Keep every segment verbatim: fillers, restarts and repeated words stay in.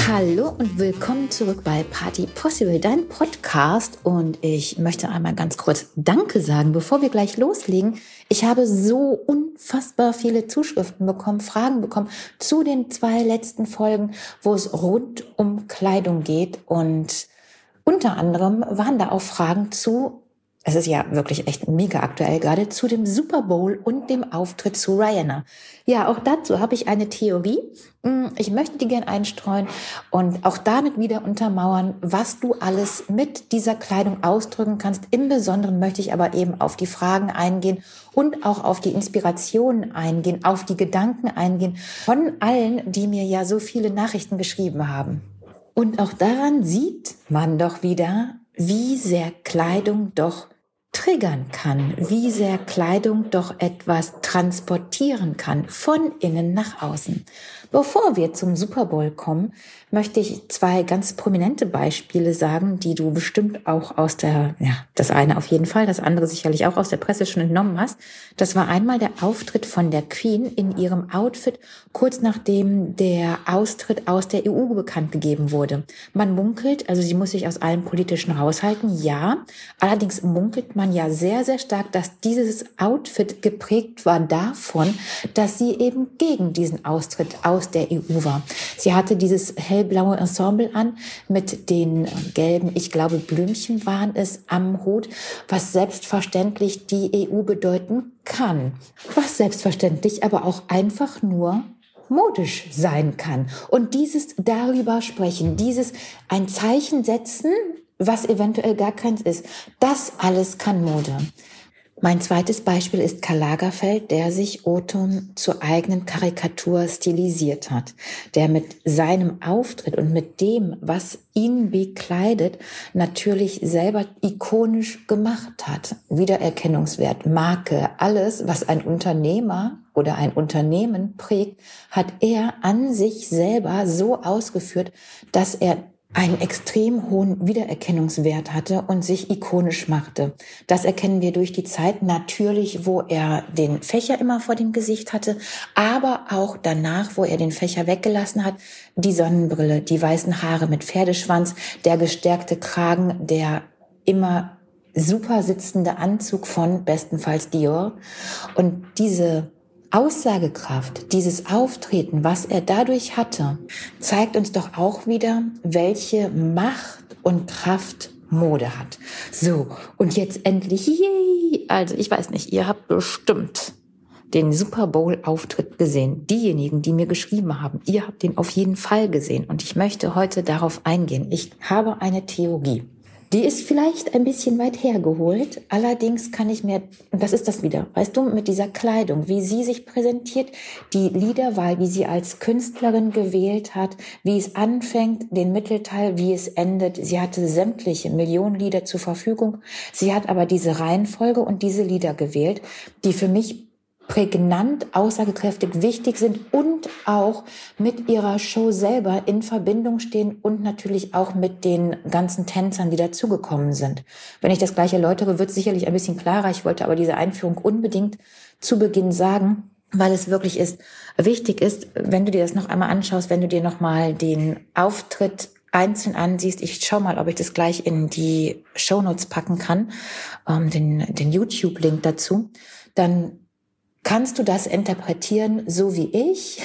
Hallo und willkommen zurück bei Party Possible, dein Podcast. Und ich möchte einmal ganz kurz Danke sagen, bevor wir gleich loslegen. Ich habe so unfassbar viele Zuschriften bekommen, Fragen bekommen zu den zwei letzten Folgen, wo es rund um Kleidung geht. Und unter anderem waren da auch Fragen zu, es ist ja wirklich echt mega aktuell gerade, zu dem Super Bowl und dem Auftritt zu Rihanna. Ja, auch dazu habe ich eine Theorie. Ich möchte die gerne einstreuen und auch damit wieder untermauern, was du alles mit dieser Kleidung ausdrücken kannst. Im Besonderen möchte ich aber eben auf die Fragen eingehen und auch auf die Inspirationen eingehen, auf die Gedanken eingehen von allen, die mir ja so viele Nachrichten geschrieben haben. Und auch daran sieht man doch wieder, wie sehr Kleidung doch triggern kann, wie sehr Kleidung doch etwas transportieren kann, von innen nach außen. Bevor wir zum Super Bowl kommen, möchte ich zwei ganz prominente Beispiele sagen, die du bestimmt auch aus der, ja, das eine auf jeden Fall, das andere sicherlich auch aus der Presse schon entnommen hast. Das war einmal der Auftritt von der Queen in ihrem Outfit, kurz nachdem der Austritt aus der E U bekannt gegeben wurde. Man munkelt, also sie muss sich aus allem Politischen raushalten, ja. Allerdings munkelt man ja sehr, sehr stark, dass dieses Outfit geprägt war davon, dass sie eben gegen diesen Austritt aus der E U war. Sie hatte dieses hellblaue Ensemble an mit den gelben, ich glaube Blümchen waren es, am Hut, was selbstverständlich die E U bedeuten kann. Was selbstverständlich aber auch einfach nur modisch sein kann. Und dieses darüber sprechen, dieses ein Zeichen setzen, was eventuell gar keins ist, das alles kann Mode. Mein zweites Beispiel ist Karl Lagerfeld, der sich Oton zur eigenen Karikatur stilisiert hat, der mit seinem Auftritt und mit dem, was ihn bekleidet, natürlich selber ikonisch gemacht hat. Wiedererkennungswert, Marke, alles, was ein Unternehmer oder ein Unternehmen prägt, hat er an sich selber so ausgeführt, dass er einen extrem hohen Wiedererkennungswert hatte und sich ikonisch machte. Das erkennen wir durch die Zeit natürlich, wo er den Fächer immer vor dem Gesicht hatte, aber auch danach, wo er den Fächer weggelassen hat, die Sonnenbrille, die weißen Haare mit Pferdeschwanz, der gestärkte Kragen, der immer super sitzende Anzug von bestenfalls Dior und diese Aussagekraft, dieses Auftreten, was er dadurch hatte, zeigt uns doch auch wieder, welche Macht und Kraft Mode hat. So, und jetzt endlich, yay! Also ich weiß nicht, ihr habt bestimmt den Super Bowl-Auftritt gesehen. Diejenigen, die mir geschrieben haben, ihr habt den auf jeden Fall gesehen. Und ich möchte heute darauf eingehen. Ich habe eine Theorie. Die ist vielleicht ein bisschen weit hergeholt, allerdings kann ich mir, und das ist das wieder, weißt du, mit dieser Kleidung, wie sie sich präsentiert, die Liederwahl, wie sie als Künstlerin gewählt hat, wie es anfängt, den Mittelteil, wie es endet. Sie hatte sämtliche Millionen Lieder zur Verfügung, sie hat aber diese Reihenfolge und diese Lieder gewählt, die für mich prägnant, aussagekräftig, wichtig sind und auch mit ihrer Show selber in Verbindung stehen und natürlich auch mit den ganzen Tänzern, die dazugekommen sind. Wenn ich das gleich erläutere, wird es sicherlich ein bisschen klarer. Ich wollte aber diese Einführung unbedingt zu Beginn sagen, weil es wirklich ist, wichtig ist, wenn du dir das noch einmal anschaust, wenn du dir noch mal den Auftritt einzeln ansiehst. Ich schau mal, ob ich das gleich in die Shownotes packen kann, ähm, den, den YouTube-Link dazu. Dann kannst du das interpretieren, so wie ich?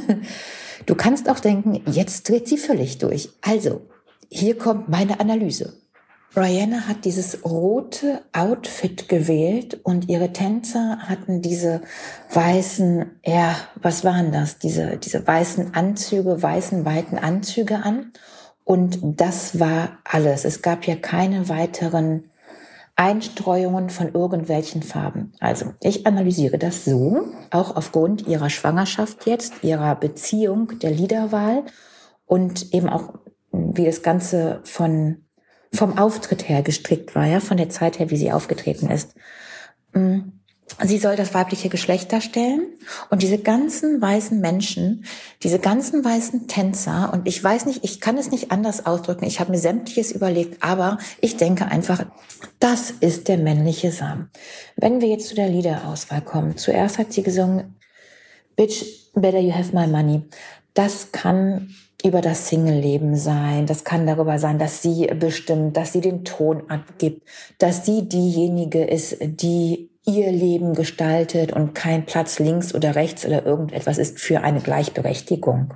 Du kannst auch denken, jetzt dreht sie völlig durch. Also, hier kommt meine Analyse. Rihanna hat dieses rote Outfit gewählt und ihre Tänzer hatten diese weißen, ja, was waren das? Diese, diese weißen Anzüge, weißen, weiten Anzüge an. Und das war alles. Es gab ja keine weiteren Einstreuungen von irgendwelchen Farben. Also ich analysiere das so, auch aufgrund ihrer Schwangerschaft jetzt, ihrer Beziehung, der Liederwahl und eben auch, wie das Ganze von vom Auftritt her gestrickt war, ja, von der Zeit her, wie sie aufgetreten ist. Sie soll das weibliche Geschlecht darstellen und diese ganzen weißen Menschen, diese ganzen weißen Tänzer, und ich weiß nicht, ich kann es nicht anders ausdrücken, ich habe mir sämtliches überlegt, aber ich denke einfach, das ist der männliche Samen. Wenn wir jetzt zu der Liederauswahl kommen, zuerst hat sie gesungen, Bitch, better you have my money. Das kann über das Single-Leben sein. Das kann darüber sein, dass sie bestimmt, dass sie den Ton abgibt, dass sie diejenige ist, die ihr Leben gestaltet und kein Platz links oder rechts oder irgendetwas ist für eine Gleichberechtigung.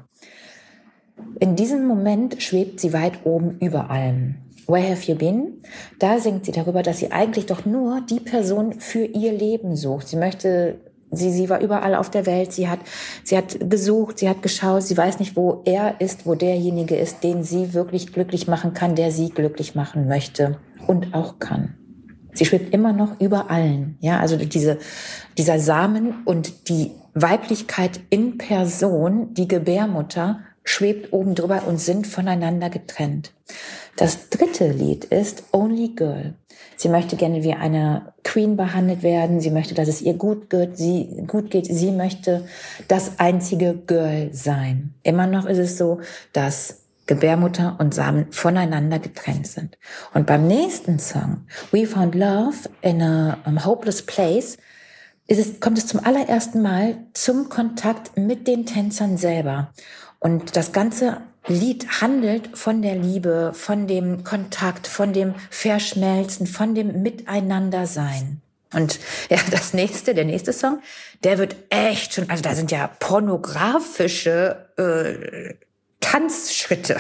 In diesem Moment schwebt sie weit oben über allem. Where have you been? Da singt sie darüber, dass sie eigentlich doch nur die Person für ihr Leben sucht. Sie möchte, sie, sie war überall auf der Welt. Sie hat, sie hat gesucht, sie hat geschaut. Sie weiß nicht, wo er ist, wo derjenige ist, den sie wirklich glücklich machen kann, der sie glücklich machen möchte und auch kann. Sie schwebt immer noch über allen. Ja, also diese, dieser Samen und die Weiblichkeit in Person, die Gebärmutter, schwebt oben drüber und sind voneinander getrennt. Das dritte Lied ist Only Girl. Sie möchte gerne wie eine Queen behandelt werden. Sie möchte, dass es ihr gut geht. Sie, gut geht. Sie möchte das einzige Girl sein. Immer noch ist es so, dass Gebärmutter und Samen voneinander getrennt sind. Und beim nächsten Song, We Found Love in a um, Hopeless Place, ist es, kommt es zum allerersten Mal zum Kontakt mit den Tänzern selber. Und das ganze Lied handelt von der Liebe, von dem Kontakt, von dem Verschmelzen, von dem Miteinandersein. Und ja, das nächste, der nächste Song, der wird echt schon, also da sind ja pornografische äh, Tanzschritte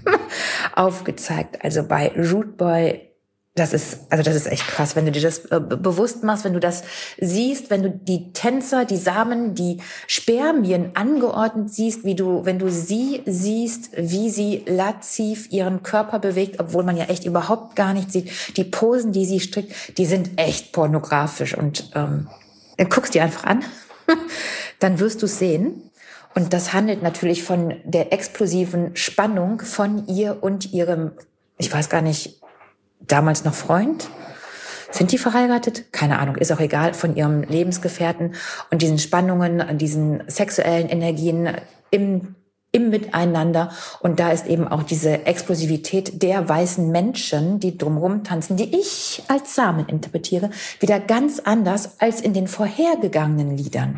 aufgezeigt. Also bei Rude Boy, das ist, also das ist echt krass, wenn du dir das äh, bewusst machst, wenn du das siehst, wenn du die Tänzer, die Samen, die Spermien angeordnet siehst, wie du, wenn du sie siehst, wie sie lasziv ihren Körper bewegt, obwohl man ja echt überhaupt gar nicht sieht. Die Posen, die sie strickt, die sind echt pornografisch und ähm, guckst dir einfach an, dann wirst du es sehen. Und das handelt natürlich von der explosiven Spannung von ihr und ihrem, ich weiß gar nicht, damals noch Freund? Sind die verheiratet? Keine Ahnung, ist auch egal, von ihrem Lebensgefährten und diesen Spannungen, diesen sexuellen Energien im, im Miteinander. Und da ist eben auch diese Explosivität der weißen Menschen, die drumherum tanzen, die ich als Samen interpretiere, wieder ganz anders als in den vorhergegangenen Liedern.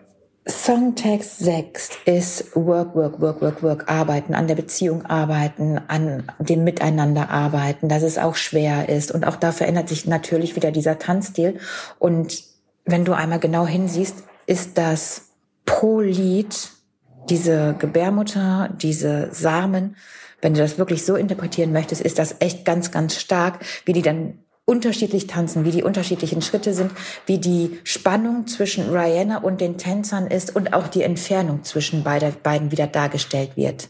Songtext sechs ist Work, Work, Work, Work, Work, arbeiten, an der Beziehung arbeiten, an dem Miteinander arbeiten, dass es auch schwer ist. Und auch da verändert sich natürlich wieder dieser Tanzstil. Und wenn du einmal genau hinsiehst, ist das pro Lied diese Gebärmutter, diese Samen, wenn du das wirklich so interpretieren möchtest, ist das echt ganz, ganz stark, wie die dann unterschiedlich tanzen, wie die unterschiedlichen Schritte sind, wie die Spannung zwischen Rihanna und den Tänzern ist und auch die Entfernung zwischen beide, beiden wieder dargestellt wird.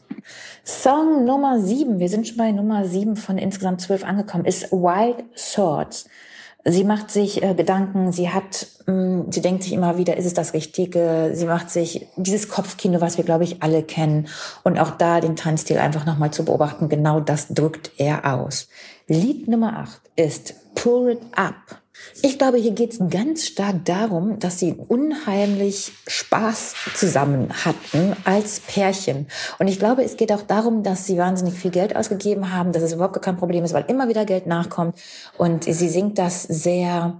Song Nummer sieben, wir sind schon bei Nummer sieben von insgesamt zwölf angekommen, ist Wild Swords. Sie macht sich äh, Gedanken, sie hat, mh, sie denkt sich immer wieder, ist es das Richtige? Sie macht sich dieses Kopfkino, was wir, glaube ich, alle kennen. Und auch da den Tanzstil einfach nochmal zu beobachten, genau das drückt er aus. Lied Nummer acht ist Pour It Up. Ich glaube, hier geht es ganz stark darum, dass sie unheimlich Spaß zusammen hatten als Pärchen. Und ich glaube, es geht auch darum, dass sie wahnsinnig viel Geld ausgegeben haben, dass es überhaupt kein Problem ist, weil immer wieder Geld nachkommt. Und sie singt das sehr,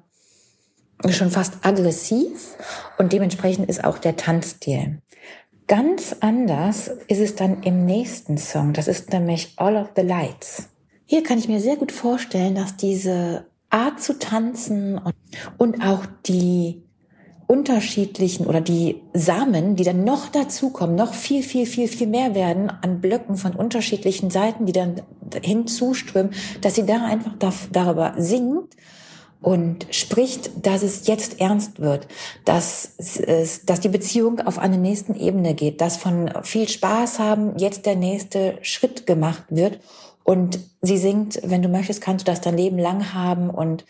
schon fast aggressiv. Und dementsprechend ist auch der Tanzstil. Ganz anders ist es dann im nächsten Song. Das ist nämlich All of the Lights. Hier kann ich mir sehr gut vorstellen, dass diese Art zu tanzen und auch die unterschiedlichen oder die Samen, die dann noch dazukommen, noch viel, viel, viel, viel mehr werden an Blöcken von unterschiedlichen Seiten, die dann hinzuströmen, dass sie da einfach darüber singt und spricht, dass es jetzt ernst wird, dass es, dass die Beziehung auf eine nächsten Ebene geht, dass von viel Spaß haben jetzt der nächste Schritt gemacht wird. Und sie singt, wenn du möchtest, kannst du das dein Leben lang haben. Und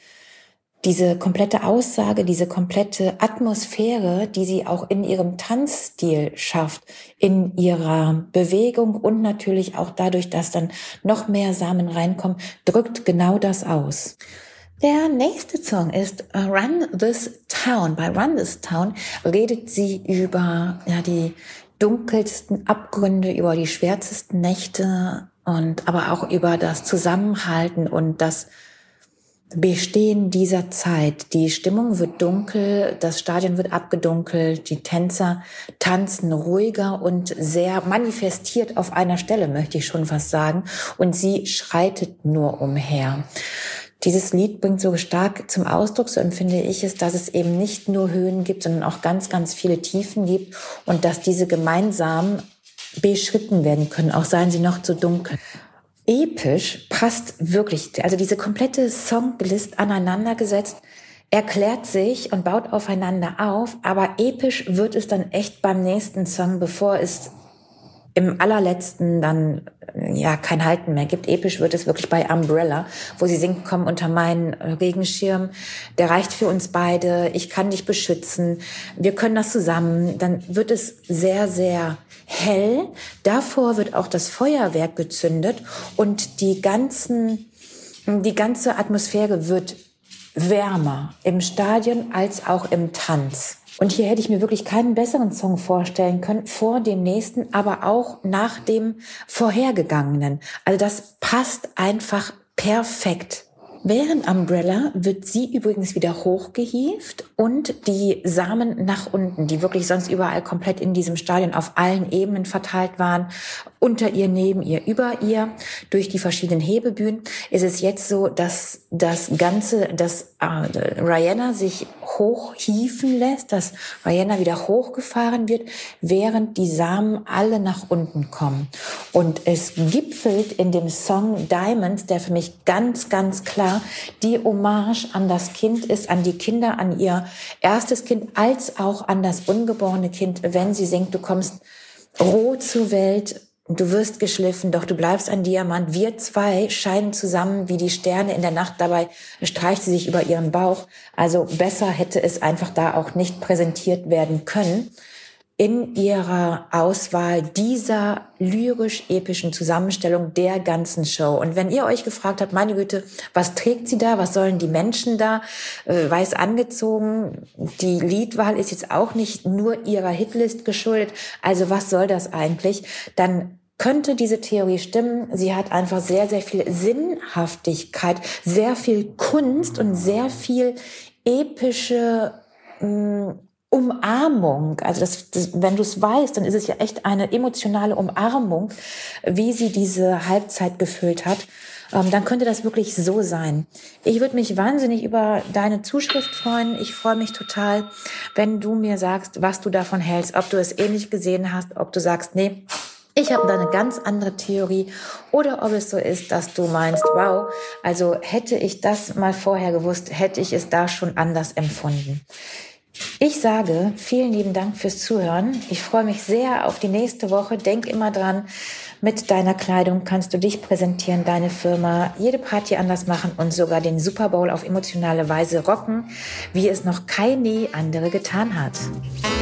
diese komplette Aussage, diese komplette Atmosphäre, die sie auch in ihrem Tanzstil schafft, in ihrer Bewegung und natürlich auch dadurch, dass dann noch mehr Samen reinkommen, drückt genau das aus. Der nächste Song ist Run This Town. Bei Run This Town redet sie über ja, die dunkelsten Abgründe, über die schwärzesten Nächte, und aber auch über das Zusammenhalten und das Bestehen dieser Zeit. Die Stimmung wird dunkel, das Stadion wird abgedunkelt, die Tänzer tanzen ruhiger und sehr manifestiert auf einer Stelle, möchte ich schon fast sagen. Und sie schreitet nur umher. Dieses Lied bringt so stark zum Ausdruck, so empfinde ich es, dass es eben nicht nur Höhen gibt, sondern auch ganz, ganz viele Tiefen gibt und dass diese gemeinsam beschritten werden können, auch seien sie noch zu dunkel. Episch passt wirklich, also diese komplette Songlist aneinandergesetzt, erklärt sich und baut aufeinander auf, aber episch wird es dann echt beim nächsten Song, bevor es im allerletzten dann ja kein Halten mehr gibt. Episch wird es wirklich bei Umbrella, wo sie singt, komm unter meinen Regenschirm, der reicht für uns beide, ich kann dich beschützen, wir können das zusammen. Dann wird es sehr, sehr hell. Davor wird auch das Feuerwerk gezündet und die ganzen, die ganze Atmosphäre wird wärmer im Stadion als auch im Tanz. Und hier hätte ich mir wirklich keinen besseren Song vorstellen können, vor dem nächsten, aber auch nach dem vorhergegangenen. Also das passt einfach perfekt. Während Umbrella wird sie übrigens wieder hochgehievt und die Samen nach unten, die wirklich sonst überall komplett in diesem Stadion auf allen Ebenen verteilt waren, unter ihr, neben ihr, über ihr, durch die verschiedenen Hebebühnen, ist es jetzt so, dass das Ganze, dass äh, Rihanna sich hochhieven lässt, dass Rihanna wieder hochgefahren wird, während die Samen alle nach unten kommen. Und es gipfelt in dem Song Diamonds, der für mich ganz, ganz klar die Hommage an das Kind ist, an die Kinder, an ihr erstes Kind, als auch an das ungeborene Kind, wenn sie singt, du kommst roh zur Welt, du wirst geschliffen, doch du bleibst ein Diamant. Wir zwei scheinen zusammen wie die Sterne in der Nacht. Dabei streicht sie sich über ihren Bauch. Also besser hätte es einfach da auch nicht präsentiert werden können. In ihrer Auswahl dieser lyrisch-epischen Zusammenstellung der ganzen Show. Und wenn ihr euch gefragt habt, meine Güte, was trägt sie da, was sollen die Menschen da, äh, weiß angezogen, die Liedwahl ist jetzt auch nicht nur ihrer Hitlist geschuldet, also was soll das eigentlich, dann könnte diese Theorie stimmen. Sie hat einfach sehr, sehr viel Sinnhaftigkeit, sehr viel Kunst und sehr viel epische mh, Umarmung, also das, das, wenn du es weißt, dann ist es ja echt eine emotionale Umarmung, wie sie diese Halbzeit gefüllt hat. Ähm, dann könnte das wirklich so sein. Ich würde mich wahnsinnig über deine Zuschrift freuen. Ich freue mich total, wenn du mir sagst, was du davon hältst, ob du es ähnlich gesehen hast, ob du sagst, nee, ich habe da eine ganz andere Theorie, oder ob es so ist, dass du meinst, wow, also hätte ich das mal vorher gewusst, hätte ich es da schon anders empfunden. Ich sage vielen lieben Dank fürs Zuhören. Ich freue mich sehr auf die nächste Woche. Denk immer dran, mit deiner Kleidung kannst du dich präsentieren, deine Firma, jede Party anders machen und sogar den Super Bowl auf emotionale Weise rocken, wie es noch keine andere getan hat.